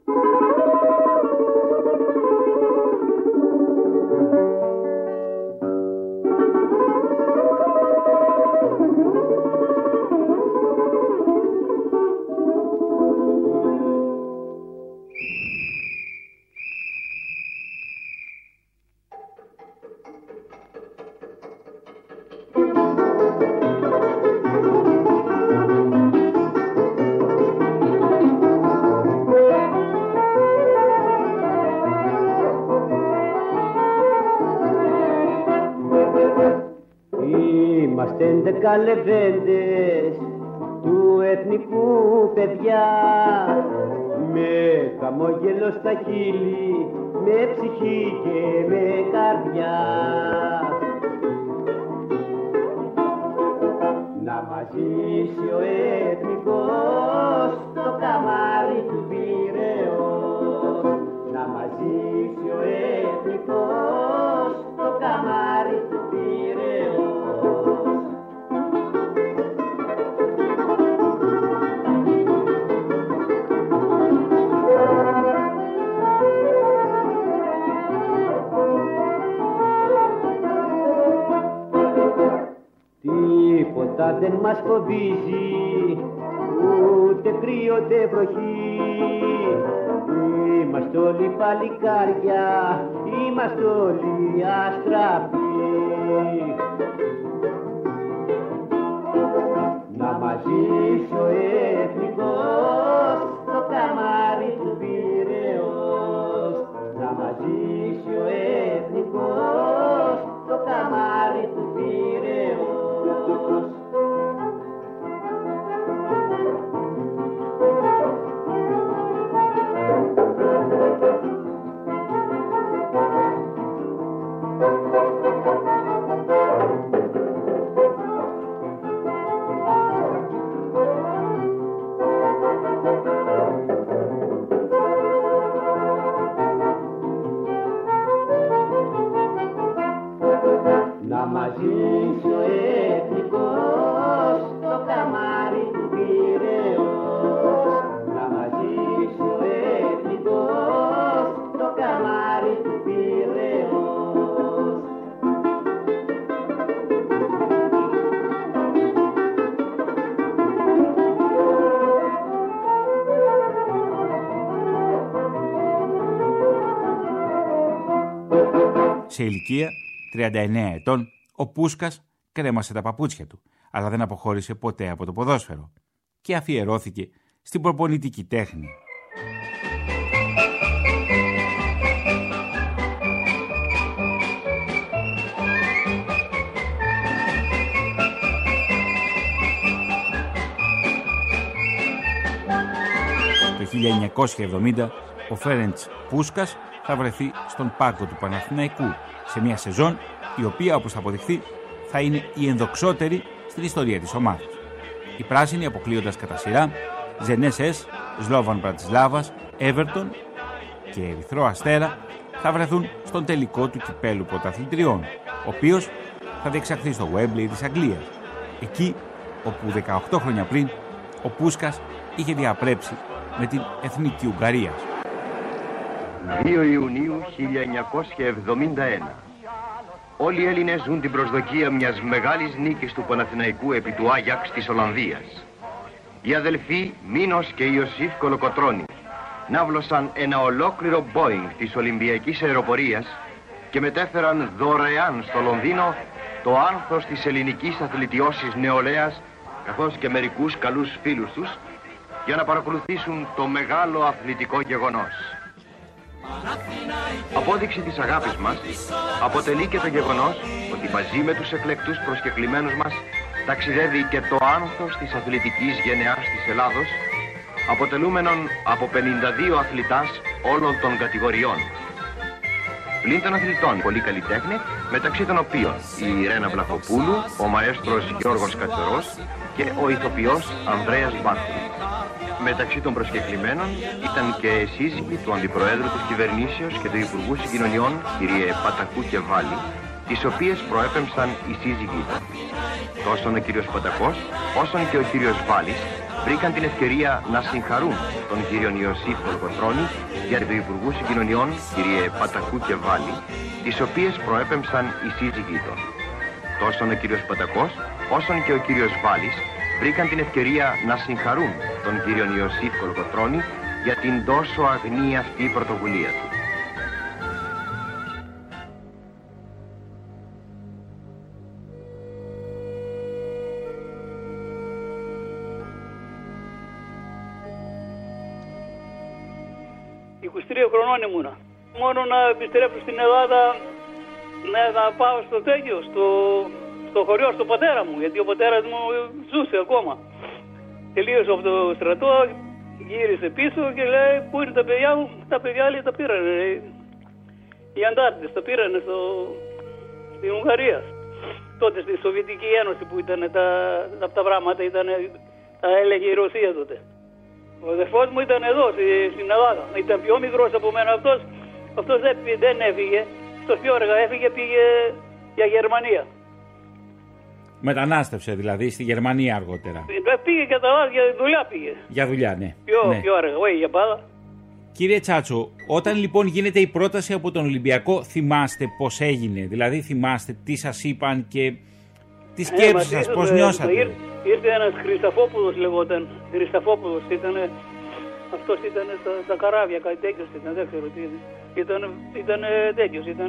Καλεβέντες του εθνικού παιδιά, με χαμόγελο στα χείλη, με ψυχή και με καρδιά. Να μας ζήσει ο εθνικός στο καμάρι του Πειραιώς, να μας ζήσει ο εθνικός στο καμάρι του Πειραιώς. Τίποτα δεν μας φοβίζει, ούτε κρύο ούτε βροχή. Είμαστε όλοι παλικάρια, είμαστε όλοι αστραποί. Να μας ζήσει ο εθνικός στο καμάρι του Πειραιώς, να μας ζήσει ο εθνικός στο καμάρι του Πειραιώς. Να μας ζήσει ο εθνικός στο καμάρι του Πειραιώς, να μας ζήσει ο εθνικός στο καμάρι του Πειραιώς. Σε ηλικία τριάντα εννέα ετών, ο Πούσκας κρέμασε τα παπούτσια του, αλλά δεν αποχώρησε ποτέ από το ποδόσφαιρο και αφιερώθηκε στην προπονητική τέχνη. το χίλια εννιακόσια εβδομήντα ο Φέρεντς Πούσκας θα βρεθεί στον πάγκο του Παναθηναϊκού σε μια σεζόν η οποία, όπως θα αποδειχθεί, θα είναι η ενδοξότερη στην ιστορία της ομάδας. Οι πράσινοι, αποκλείοντας κατά σειρά Ζενές, Σλόβαν Μπρατισλάβας, Έβερτον και Ερυθρό Αστέρα, θα βρεθούν στον τελικό του κυπέλου πρωταθλητριών, ο οποίος θα διεξαχθεί στο Wembley της Αγγλίας, εκεί όπου δεκαοκτώ χρόνια πριν ο Πούσκας είχε διαπρέψει με την Εθνική Ουγγαρία. δύο Ιουνίου χίλια εννιακόσια εβδομήντα ένα. Όλοι οι Έλληνες ζουν την προσδοκία μιας μεγάλης νίκης του Παναθηναϊκού επί του Άγιαξ της Ολλανδίας. Οι αδελφοί Μίνος και Ιωσήφ Κολοκοτρώνη ναύλωσαν ένα ολόκληρο Boeing της Ολυμπιακής Αεροπορίας και μετέφεραν δωρεάν στο Λονδίνο το άνθος της ελληνικής αθλητιώσης νεολαίας, καθώς και μερικούς καλούς φίλους τους, για να παρακολουθήσουν το μεγάλο αθλητικό γεγονός. Απόδειξη της αγάπης μας αποτελεί και το γεγονός ότι μαζί με τους εκλεκτούς προσκεκλημένους μας ταξιδεύει και το άνθος της αθλητικής γενεάς της Ελλάδος, αποτελούμενον από πενήντα δύο αθλητάς όλων των κατηγοριών. Πλην των αθλητών πολύ καλλιτέχνη, μεταξύ των οποίων η Ιρένα Βλαχοπούλου, ο μαέστρος Γιώργος Κατσορός και ο ηθοποιός Ανδρέας Μπάρτου. Μεταξύ των προσκεκλημένων ήταν και σύζυγοι του Αντιπροέδρου της Κυβερνήσεως και του Υπουργού Συγκοινωνιών, κύριε Πατακού και Βάλη, τις οποίες προέπεμψαν οι σύζυγοι του. Τόσο ο κύριος Πατακός, όσο και ο κύριος Βάλης βρήκαν την ευκαιρία να συγχαρούν τον κύριο Ιωσήφ Κολοκοτρώνη για του Υπουργού Συγκοινωνιών, κύριε Πατακού και Βάλη, τις οποίες προέπεμψαν οι σύζυγοι του. Τόσο ο κύριος Πατακός, όσο και ο κύριος Βάλης βρήκαν την ευκαιρία να συγχαρούν τον κύριο Ιωσήφ Κολοκοτρώνη για την τόσο αγνή αυτή πρωτοβουλία του. είκοσι τρία χρονών ήμουνα. Μόνο να επιστρέψω στην Ελλάδα, να, να πάω στο τέτοιο, στο, στο χωριό, στο πατέρα μου, γιατί ο πατέρας μου ζούσε ακόμα. Τελείωσε από το στρατό, γύρισε πίσω και λέει, πού είναι τα παιδιά μου? Τα παιδιά, λέει, τα πήρανε. Οι αντάρτες τα πήρανε στο, στην Ουγγαρία. Τότε στη Σοβιετική Ένωση που ήταν τα, τα, τα πράγματα, ήταν, τα έλεγε η Ρωσία τότε. Ο αδερφός μου ήταν εδώ, στην Ελλάδα. Ήταν πιο μικρός από μένα αυτός. Αυτός δεν, δεν έφυγε. Αυτός πιο αργά έφυγε, πήγε για Γερμανία. Μετανάστευσε δηλαδή στη Γερμανία αργότερα. Πήγε κατά βάση για δουλειά πήγε. Για δουλειά, ναι. Πιο, ναι. πιο αργά, όχι για πάντα. Κύριε Τσάτσο, όταν λοιπόν γίνεται η πρόταση από τον Ολυμπιακό, θυμάστε πώς έγινε? Δηλαδή θυμάστε τι σας είπαν και τι σκέψεις ε, σας, πώς νιώσατε? Ήρθε, ήρθε ένας Χρισταφόπουλος λεγόταν. Χρισταφόπουλος ήταν, αυτός ήταν στα, στα καράβια, κάτι τέτοιος ήταν, δεν ξέρω τι ήταν. Ήταν, ήταν τέτοιος, ήταν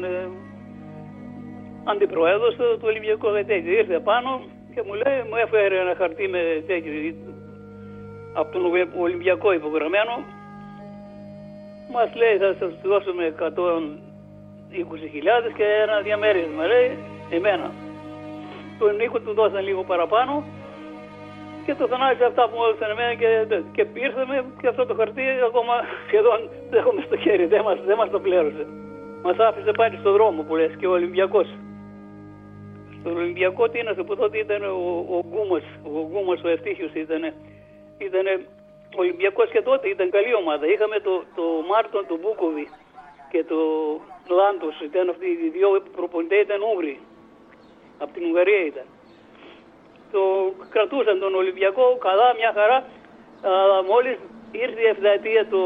αντιπροέδρος του, του Ολυμπιακού, τέτοιο. Ήρθε πάνω και μου λέει, μου έφερε ένα χαρτί με τέτοιο, από τον Ολυμπιακό υπογραμμένο. Μας λέει, θα σας δώσουμε εκατόν είκοσι χιλιάδες και ένα διαμέρισμα, λέει, εμένα. Τον Νίκο του δώσαν λίγο παραπάνω και το Θανάση αυτά που μου έδωσαν εμένα και, και ήρθαμε και αυτό το χαρτί ακόμα σχεδόν δεν έχουμε στο χέρι, δεν μας, δεν μας το πλήρωσε. Μας άφησε πάλι στον δρόμο που λες και ο Ολυμπιακός. Στον Ολυμπιακό τι είναι, που τότε ήταν ο, ο Γκούμας, ο Γκούμας ο Ευτύχιος ήταν, ήταν ο Ολυμπιακός και τότε ήταν καλή ομάδα. Είχαμε το, το Μάρτον, τον Μπούκοβι και το Λάντος, ήταν αυτοί οι δύο προπονητές, ήταν Ούγγροι. Από την Ουγγαρία ήταν. Το κρατούσαν τον Ολυμπιακό καλά, μια χαρά, αλλά μόλις ήρθε η ευθαετία το...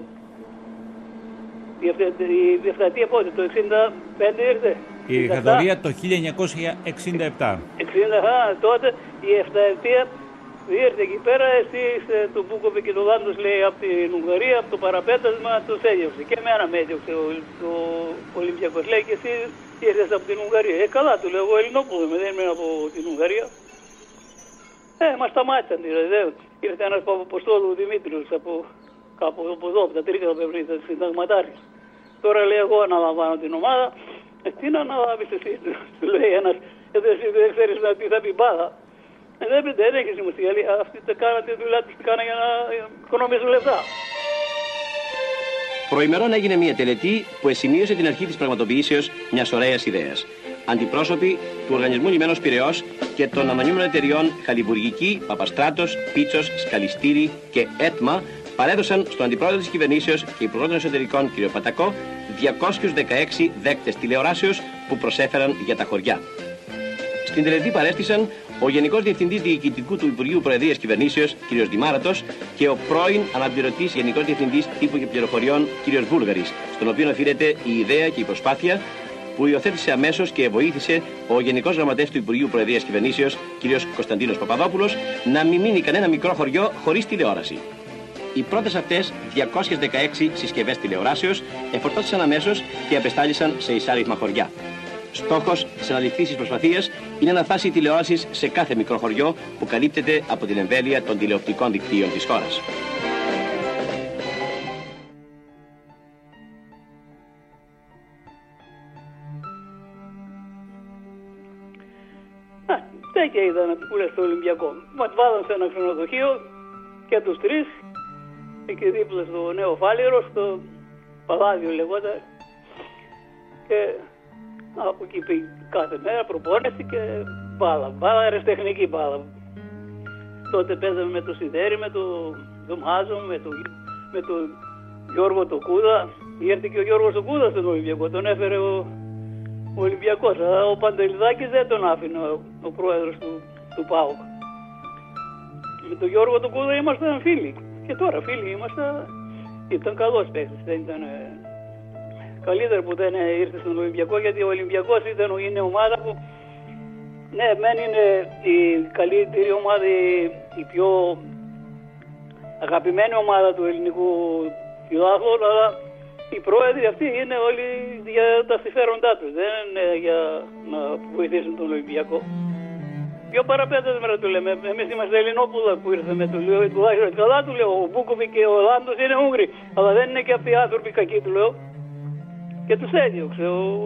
Η ευθαετία πότε, το εξήντα πέντε ήρθε. Η δικτατορία το χίλια εννιακόσια εξήντα επτά. εξήντα, α, τότε η ευθαετία ήρθε εκεί πέρα, εσείς του Μπούκοβι και του Λάντος, λέει, από την Ουγγαρία, από το παραπέτασμα, τους έδιωξε. Και εμένα με έδιωξε ο, ο, ο Ολυμπιακός. Λέει και εσύ ήρθες από την Ουγγαρία. Ε, καλά, του λέω, εγώ Ελληνόπουλο είμαι, δεν είμαι από την Ουγγαρία. Ε, μας σταμάτησαν δηλαδή. Ήρθε ένας Παπαποστόλου Δημήτριος από κάπου από εδώ, από τα τρίτα πευρίδα, συνταγματάρχης. Τώρα λέει, εγώ αναλαμβάνω την ομάδα. Ε, τι να αναλάβεις εσύ, του λέει ένας, ε, δεν, δεν ξέρεις να τι θα πει μπάλα. Ε, δεν, δεν έχει σημασία, αυτοί τα κάνατε δουλειά, τους κάνα για να οικονομήσουν λεφτά. Προημερών έγινε μια τελετή που εσημείωσε την αρχή της πραγματοποιήσεως μιας ωραίας ιδέας. Αντιπρόσωποι του Οργανισμού Λιμένος Πειραιώς και των ανωνύμων εταιριών Χαλιβουργική, Παπαστράτος, Πίτσος, Σκαλιστήρη και Έτμα παρέδωσαν στον Αντιπρόεδρο της Κυβερνήσεως και Υπουργό των Εσωτερικών κ. Πατακό διακόσιους δεκαέξι δέκτες τηλεοράσεως που προσέφεραν για τα χωριά. Στην τελετή παρέστησαν ο Γενικός Διευθυντής Διοικητικού του Υπουργείου Προεδρίας Κυβερνήσεως κ. Δημάρατος και ο πρώην αναπληρωτής Γενικός Διευθυντής Τύπου και Πληροφοριών κ. Βούλγαρης, στον οποίο οφείλεται η ιδέα και η προσπάθεια που υιοθέτησε αμέσως και βοήθησε ο Γενικός Γραμματέας του Υπουργείου Προεδρίας Κυβερνήσεως κ. Κωνσταντίνος Παπαδόπουλος να μην μείνει κανένα μικρό χωριό χωρίς τηλεόραση. Οι πρώτες αυτές διακόσιες δεκαέξι συσκευές τηλεοράσεως εφορτώθησαν αμέσως και απεστάλησαν σε εισάριθμα χωριά. Στόχος της αναληφθήσης προσπαθίας είναι να φτάσει η τηλεόραση σε κάθε μικρό χωριό που καλύπτεται από την εμβέλεια των τηλεοπτικών δικτύων της χώρας. Τέτοια ήταν που λες στο Ολυμπιακό. Μας βάλαν σε ένα ξενοδοχείο και τους τρεις, εκεί δίπλα στο Νέο Φάληρο, στο Παλάδιο λεγόταν. Και από εκεί πήγε κάθε μέρα προπόνηση και μπάλα. Μπάλα, αεραστεχνική μπάλα. Τότε παίζαμε με το Σιδέρι, με το Δωμάζο, με το, με το Γιώργο το Κούδα. Ήρθε και ο Γιώργος ο Κούδας στον Ολυμπιακό, τον έφερε ο Ο Ολυμπιακός, αλλά ο Παντελιδάκης δεν τον άφηνε, ο, ο πρόεδρος του, του ΠΑΟΚ. Με τον Γιώργο τον Κούδα ήμασταν φίλοι. Και τώρα φίλοι ήμασταν. Ήταν καλός παίκτης, δεν ήταν ε, καλύτερο που δεν ήρθε στον Ολυμπιακό, γιατί ο Ολυμπιακός ήταν, είναι ομάδα που, ναι, μεν είναι η καλύτερη ομάδα, η, η πιο αγαπημένη ομάδα του ελληνικού φιλάθλου, αλλά οι πρόεδροι αυτοί είναι όλοι για τα συμφέροντά τους, δεν είναι για να βοηθήσουν τον Ολυμπιακό. Πιο παραπέτασμερα του λέμε, εμείς είμαστε Ελληνόπουλα που ήρθαμε, του λέω, τουλάχιστον καλά του λέω, ο Μπούκοβι και ο Λάντος είναι Ούγγροι, αλλά δεν είναι και αυτοί οι άνθρωποι κακοί του λέω. Και τους έδιωξε,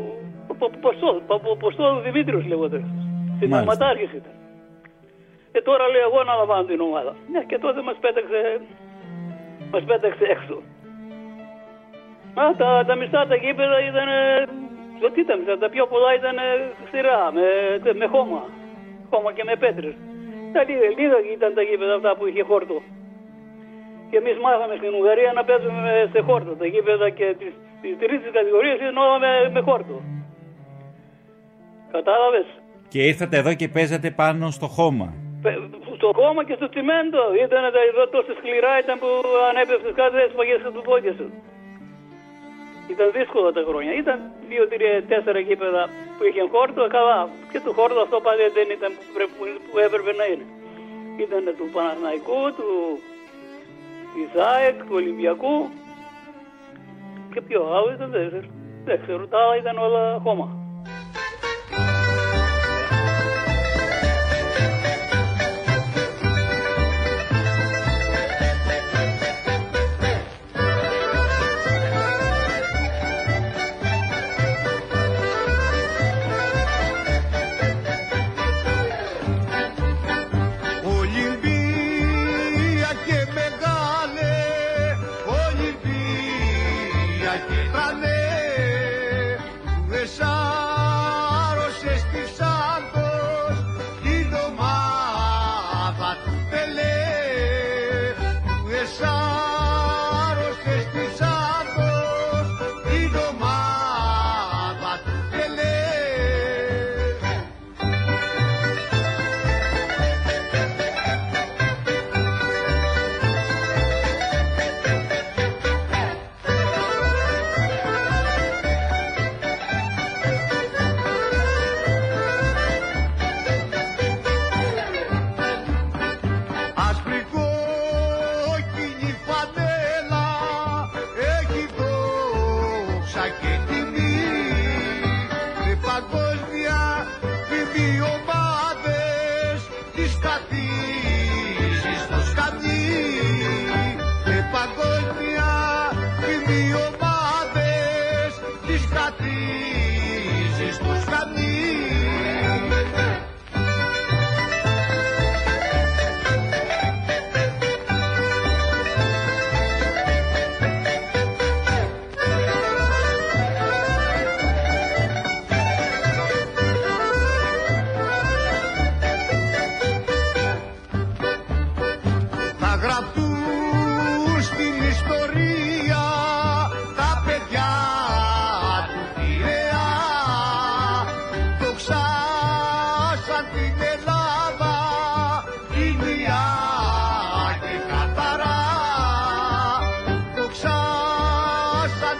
ο Ποστόλου Δημήτριος λέγονταν, συνταγματάρχης ήταν. Και τώρα λέει εγώ να λαμβάνω την ομάδα. Ναι, και τότε μας πέταξε, μας πέταξε έξω. Α, τα, τα μισά τα γήπεδα ήταν, τι τα μισά, τα πιο πολλά ήταν ξηρά, με, με χώμα, χώμα και με πέτρες. Τα λίγα, λίγα ήταν τα γήπεδα αυτά που είχε χόρτο. Και εμείς μάθαμε στην Ουγγαρία να παίζουμε σε χόρτο, τα γήπεδα και τις, τις τρίτες κατηγορίες είναι όλα με, με χόρτο. Κατάλαβες. Και ήρθατε εδώ και παίζατε πάνω στο χώμα. Στο χώμα και στο τσιμέντο, ήταν τα εδώ τόσο σκληρά ήταν που ανέπεφτες κάτι έσπαγες του πόδια σου. Ήταν δύσκολα τα χρόνια. Ήταν δύο, τρία, τέσσερα γήπεδα που είχαν χόρτο, καλά. Και το χόρτο αυτό πάλι δεν ήταν που, πρέπει, που έπρεπε να είναι. Ήταν του Παναθηναϊκού, του της ΑΕΚ, του Ολυμπιακού και πιο άλλο ήταν δεν, δεν ξέρω. Τα άλλα ήταν όλα χώμα. Shine.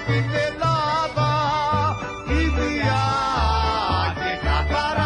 την Ελλάδα ίδια και καθαρά.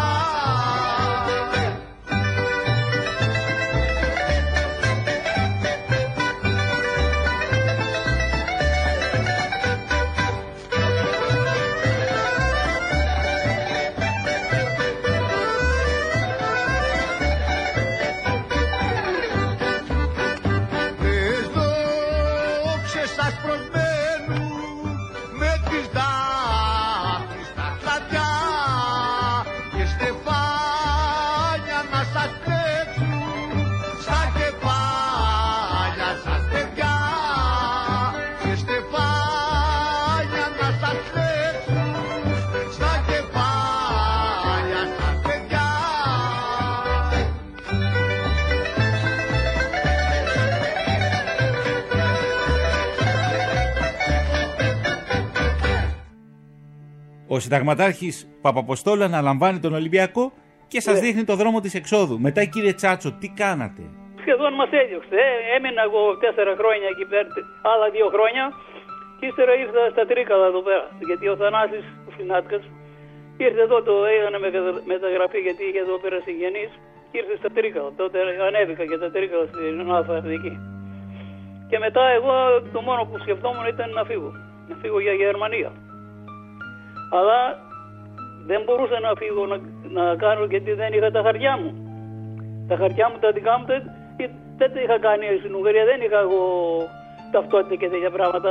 Ο συνταγματάρχης Παπαποστόλου αναλαμβάνει τον Ολυμπιακό και σας yeah. δείχνει το δρόμο της εξόδου. Μετά, κύριε Τσάτσο, τι κάνατε? Σχεδόν μας έδιωξε. Ε, έμεινα εγώ τέσσερα χρόνια εκεί πέρα, άλλα δύο χρόνια. Και ύστερα ήρθα στα Τρίκαλα εδώ πέρα. Γιατί ο Θανάσης, ο Φινάτκας, ήρθε εδώ, το έγινε με μεταγραφή γιατί είχε εδώ πέρα συγγενείς. Και ήρθε στα Τρίκαλα. Τότε ανέβηκα και τα Τρίκαλα στην Αλφα-Εθνική. Και μετά εγώ το μόνο που σκεφτόμουν ήταν να φύγω. Να φύγω για Γερμανία. Αλλά δεν μπορούσα να φύγω να, να κάνω γιατί δεν είχα τα χαρτιά μου. Τα χαρτιά μου τα δικά μου δεν, δεν τα είχα κάνει στην Ουγγαρία, δεν είχα εγώ ταυτότητα και τέτοια πράγματα.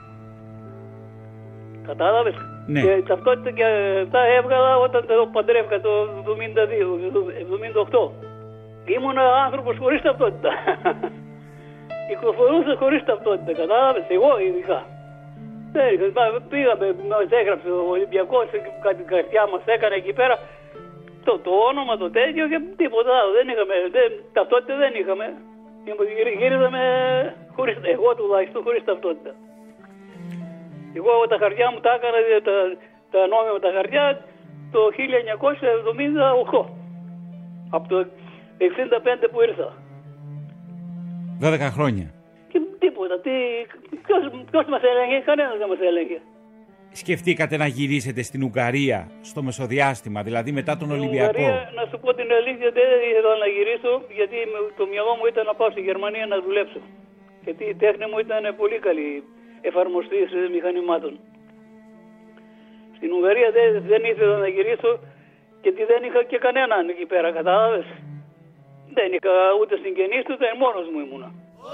Κατάλαβες? Ναι. Και ταυτότητα και τα έβγαλα όταν το παντρεύκα το εβδομήντα δύο, εβδομήντα οκτώ. Ήμουν άνθρωπος χωρίς ταυτότητα. Κυκλοφορούσα χωρίς ταυτότητα, κατάλαβες, εγώ ειδικά. Πήγαμε, μας έγραψε ο Ολυμπιακός, κάτι καρτιά μας έκανε εκεί πέρα το, το όνομα, το τέτοιο και τίποτα άλλο. Δεν είχαμε, δεν, ταυτότητα δεν είχαμε. Γύριζαμε χωρίς, εγώ τουλάχιστον χωρίς ταυτότητα. Εγώ τα χαρτιά μου τα έκανα, τα, τα νόμιμα τα χαρτιά το χίλια εννιακόσια εβδομήντα οκτώ. Από το εξήντα πέντε που ήρθα. δώδεκα χρόνια. Και τίποτα, τι, ποιος, ποιος μας έλεγε, κανένας δεν μας έλεγε. Σκεφτήκατε να γυρίσετε στην Ουγγαρία στο μεσοδιάστημα, δηλαδή μετά τον Ολυμπιακό? Ουγγαρία, να σου πω την αλήθεια, δεν ήθελα να γυρίσω, γιατί το μυαλό μου ήταν να πάω στη Γερμανία να δουλέψω. Γιατί η τέχνη μου ήταν πολύ καλή εφαρμοστής μηχανημάτων. Στην Ουγγαρία δεν, δεν ήθελα να γυρίσω, γιατί δεν είχα και κανέναν εκεί πέρα, κατάλαβες. Δεν είχα ούτε συγγενείς, ούτε μόνος μου ήμουνα.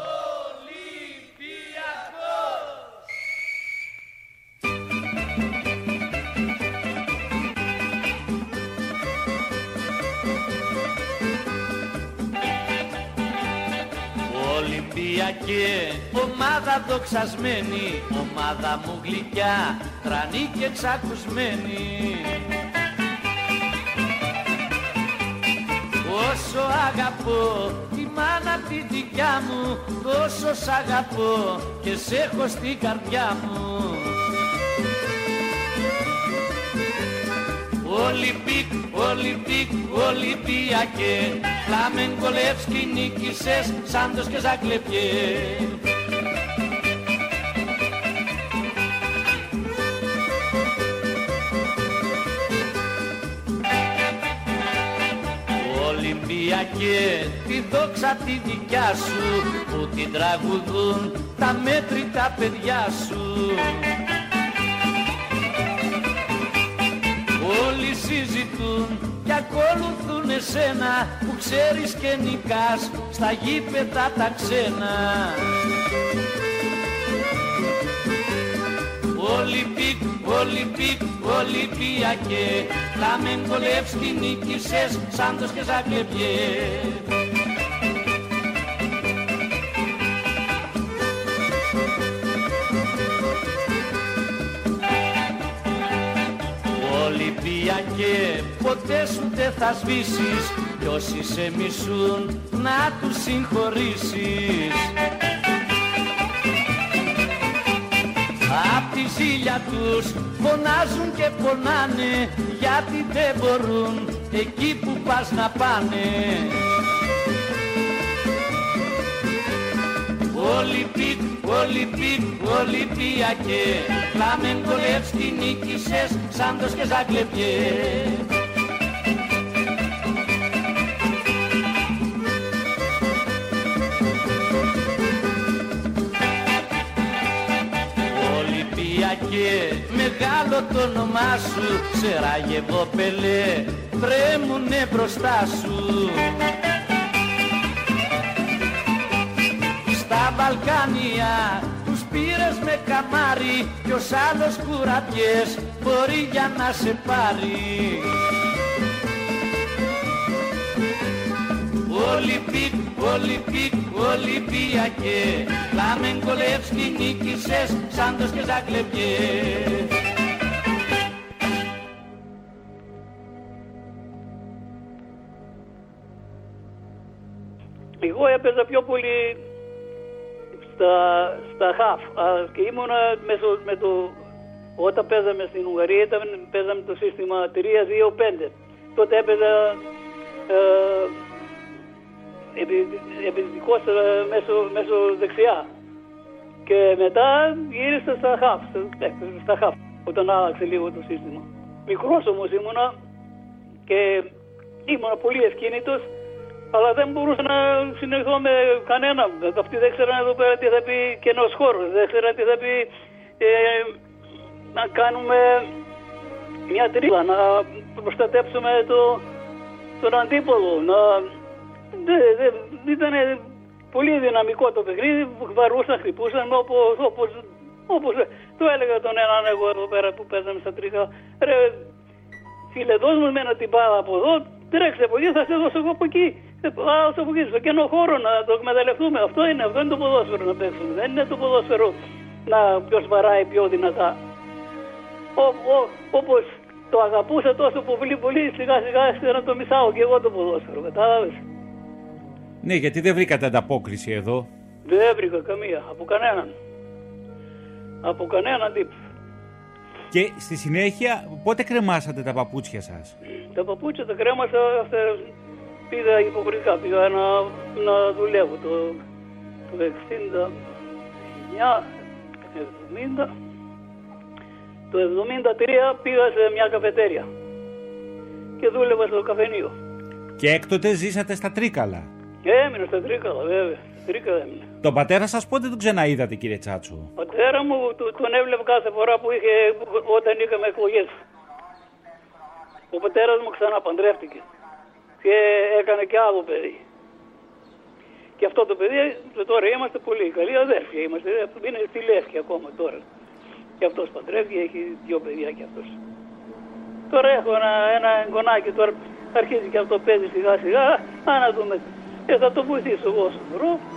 Ολυμπιακέ, ομάδα δοξασμένη, ομάδα μου γλυκιά, τρανή και εξακουσμένη. Όσο αγαπώ τη μάνα τη δικιά μου, τόσο σ' αγαπώ και σ' έχω στην καρδιά μου. Ολυμπίκ, Ολυμπίκ, Ολυμπιακέ, Φλάμενκο Λεύσκι νίκησες, Σάντος και Ζακλεπιέ. Ολυμπιακέ, τη δόξα τη δικιά σου, που την τραγουδούν τα μέτρητα παιδιά σου. Όλοι συζητούν και ακολουθούν εσένα, που ξέρεις και νικάς στα γήπεδα τα ξένα. Ολυμπίκ, Ολυμπίκ, Ολυμπιακέ, Φλάμενκο Λεύσκι νίκησες, Σάντος και Ζακλεπιέ. Ολυμπιακέ, ποτέ σου δεν θα σβήσεις, κι όσοι σε μισούν να τους συγχωρήσεις. Απ' τη ζήλια τους φωνάζουν και πονάνε, γιατί δεν μπορούν εκεί που πας να πάνε. Ολυμπίκ, Ολυμπίκ, Ολυμπιακέ, Φλάμενκο Λεύσκι νίκησες, Σάντος και Ζαγκλεπιέ. Ολυμπιακέ, μεγάλο το όνομά σου, Σεράγεβο Πελέ, βρέμουνε μπροστά σου. Στα Βαλκάνια τους πήρες με καμάρι, ποιος άλλος κουραμπιές μπορεί για να σε πάρει. Ολυμπίκ, Ολυμπίκ, Ολυμπιακέ, Φλάμενκο Λεύσκι νίκησες, Σάντος και Ζαγκλεπιέ. Εγώ έπαιζα πιο πολύ στα, στα χαφ και ήμουνα μέσω, με το, όταν παίζαμε στην Ουγγαρία ήταν, παίζαμε το σύστημα τρία δύο πέντε. Τότε έπαιζα ε, επιθετικός ε, μέσω, μέσω δεξιά και μετά γύρισα στα χαφ, στα, στα χαφ όταν άλλαξε λίγο το σύστημα. Μικρός όμως ήμουνα και ήμουνα πολύ ευκίνητος, αλλά δεν μπορούσα να συνεχθώ με κανέναν. Αυτοί δεν ξέραν εδώ πέρα τι θα πει κενός χώρος, δεν ξέραν τι θα πει ε, να κάνουμε μια τρύπα, να προστατέψουμε το, τον αντίπολο. Να, δε, δε, ήταν πολύ δυναμικό το παιχνίδι, βαρούσαν, χτυπούσαν όπως, όπως, όπως το έλεγα τον έναν εγώ εδώ πέρα που παίζαμε στα τρίχα. Ρε φίλε, δώσ' μου εμένα την μπάλα από εδώ, τρέξε από εκεί, θα σε δώσω εγώ από εκεί. Πάω στο εκεί, στο κενό χώρο να το εκμεταλλευτούμε. Αυτό είναι, αυτό είναι το ποδόσφαιρο να παίξουμε. Δεν είναι το ποδόσφαιρο να ποιος βαράει πιο δυνατά. Ο, ο, όπως το αγαπούσα τόσο πολύ, πολύ σιγά σιγά να το μισάω και εγώ το ποδόσφαιρο. Κατάλαβες. Ναι, γιατί δεν βρήκατε ανταπόκριση εδώ. Δεν βρήκα καμία, από κανέναν. Από κανέναν τύπο. Και στη συνέχεια, πότε κρεμάσατε τα παπούτσια σας? Τα παπούτσια τα κρέμασα, πήγα υποχρεωτικά, πήγα να, να δουλεύω το, το εξήντα εννιά, εβδομήντα. Το εβδομήντα τρία πήγα σε μια καφετέρια και δούλευα στο καφενείο. Και έκτοτε ζήσατε στα Τρίκαλα? Έμεινα στα Τρίκαλα, βέβαια. Τρίκαλα έμεινα. Τον πατέρα σας πότε τον ξαναείδατε, κύριε Τσάτσο? Ο πατέρα μου τον έβλεπα κάθε φορά που είχε, όταν είχαμε εκλογές. Ο πατέρας μου ξαναπαντρεύτηκε και έκανε και άλλο παιδί. Και αυτό το παιδί, τώρα είμαστε πολύ καλοί αδέρφια. Είμαστε, είναι στη Λεύκη ακόμα τώρα. Και αυτός παντρεύτηκε, έχει δύο παιδιά και αυτός. Τώρα έχω ένα, ένα γονάκι, τώρα αρχίζει και αυτό παίζει σιγά σιγά. Α, να δούμε. Και θα το βοηθήσω εγώ όσο μπορώ.